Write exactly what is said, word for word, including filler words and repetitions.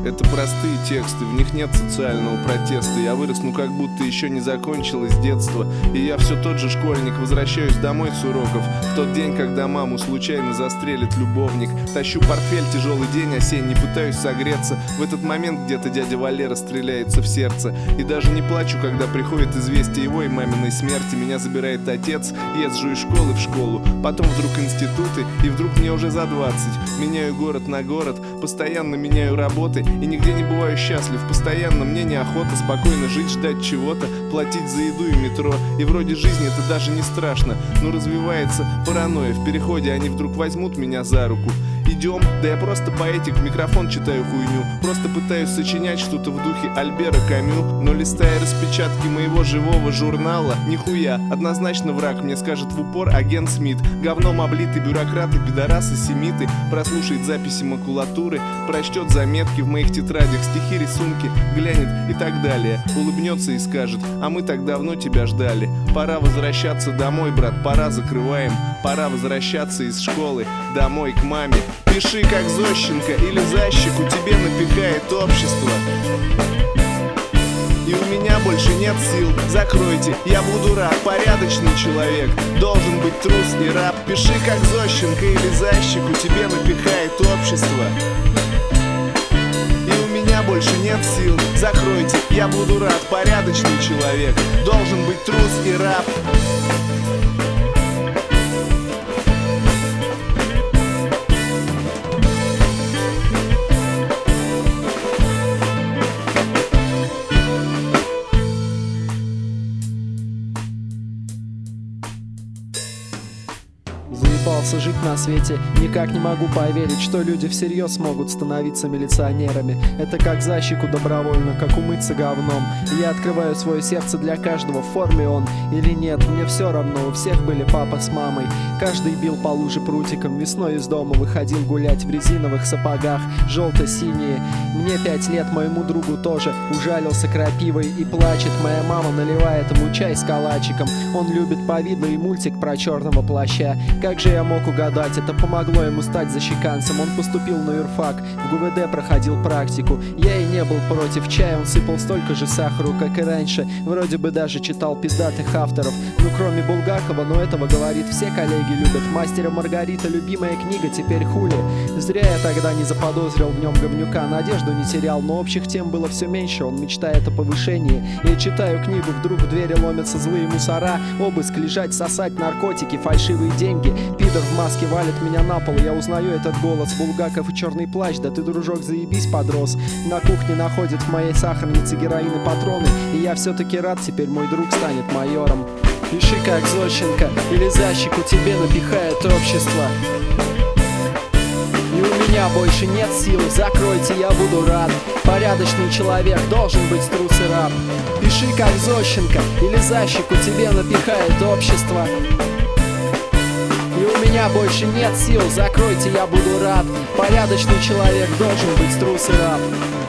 Это простые тексты, в них нет социального протеста. Я вырос, ну как будто еще не закончилось детство. И я все тот же школьник, возвращаюсь домой с уроков в тот день, когда маму случайно застрелит любовник. Тащу портфель, тяжелый день осенний, пытаюсь согреться. В этот момент где-то дядя Валера стреляется в сердце. И даже не плачу, когда приходит известие его и маминой смерти. Меня забирает отец, езжу из школы в школу, потом вдруг институты, и вдруг мне уже за двадцать. Меняю город на город, постоянно меняю работы, и нигде не бываю счастлив. Постоянно мне неохота спокойно жить, ждать чего-то, платить за еду и метро. И вроде жизни это даже не страшно, но развивается паранойя. В переходе они вдруг возьмут меня за руку. Идем, да я просто поэтик, в микрофон читаю хуйню. Просто пытаюсь сочинять что-то в духе Альбера Камю. Но листая распечатки моего живого журнала, нихуя, однозначно враг, мне скажет в упор агент Смит. Говном облиты бюрократы, пидорасы, семиты. Прослушает записи макулатуры, прочтет заметки в моих тетрадях, стихи, рисунки, глянет и так далее. Улыбнется и скажет: а мы так давно тебя ждали. Пора возвращаться домой, брат, пора закрываем. Пора возвращаться из школы домой к маме. Пиши как Зощенко или Защику, тебе напихает общество. И у меня больше нет сил, закройте, я буду рад. Порядочный человек должен быть трус и раб. Пиши как Зощенко или Защику, тебе напихает общество. И у меня больше нет сил, закройте, я буду рад. Порядочный человек должен быть трус и раб. Заебался жить на свете, никак не могу поверить, что люди всерьез могут становиться милиционерами. Это как Защику добровольно, как умыться говном. Я открываю свое сердце для каждого, в форме он или нет, мне все равно, у всех были папа с мамой. Каждый бил по луже прутиком, весной из дома выходил гулять в резиновых сапогах, желто-синие. Мне пять лет, моему другу тоже, ужалился крапивой и плачет. Моя мама наливает ему чай с калачиком. Он любит повидло и мультик про черного плаща. Как же я мог угадать, это помогло ему стать защеканцем. Он поступил на юрфак, в ГУВД проходил практику. Я и не был против чая, он сыпал столько же сахару, как и раньше. Вроде бы даже читал пиздатых авторов. Ну кроме Булгакова, но этого, говорит, все коллеги любят. Мастера Маргарита, любимая книга, теперь хули. Зря я тогда не заподозрил в нем говнюка, надежду не терял, но общих тем было все меньше. Он мечтает о повышении. Я читаю книгу, вдруг в двери ломятся злые мусора. Обыск, лежать, сосать наркотики, фальшивые деньги. Пидор в маске валит меня на пол, я узнаю этот голос. Булгаков и черный плащ, да ты, дружок, заебись, подрос. На кухне находит в моей сахарнице героин и патроны. И я все-таки рад, теперь мой друг станет майором. Пиши как Зощенко или Защику, тебе напихает общество. И у меня больше нет сил, закройте, я буду рад. Порядочный человек должен быть трус и раб. Пиши как Зощенко или Защику, тебе напихает общество. И у меня больше нет сил, закройте, я буду рад. Порядочный человек должен быть трус и раб.